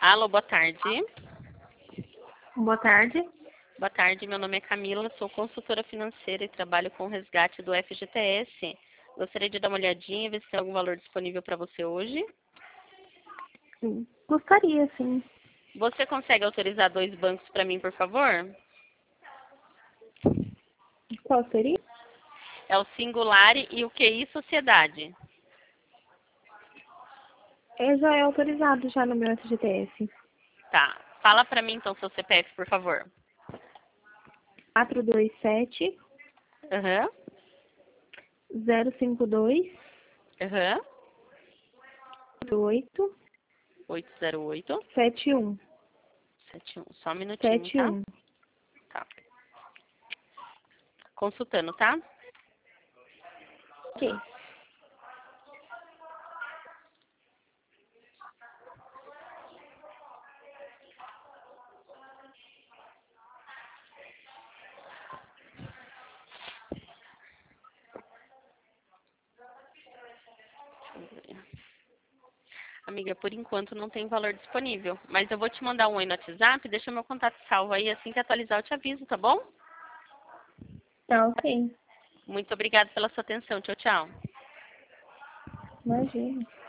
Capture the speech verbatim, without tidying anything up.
Alô, boa tarde. Boa tarde. Boa tarde, meu nome é Camila, sou consultora financeira e trabalho com o resgate do F G T S. Gostaria de dar uma olhadinha e ver se tem algum valor disponível para você hoje. Sim. Gostaria, sim. Você consegue autorizar dois bancos para mim, por favor? Qual seria? É o Singular e o Q I Sociedade. É, já é autorizado já no meu F G T S. Tá. Fala para mim então seu C P F, por favor. quatro dois sete, Aham. zero cinco dois, Aham. oito, oito zero oito sete um. sete um. Só um minutinho, sete tá? um. Tá. Consultando, tá? Ok. Amiga, por enquanto não tem valor disponível. Mas eu vou te mandar um oi no WhatsApp, deixa meu contato salvo aí, assim que atualizar eu te aviso, tá bom? Tá ok. Muito obrigada pela sua atenção. Tchau, tchau. Imagina.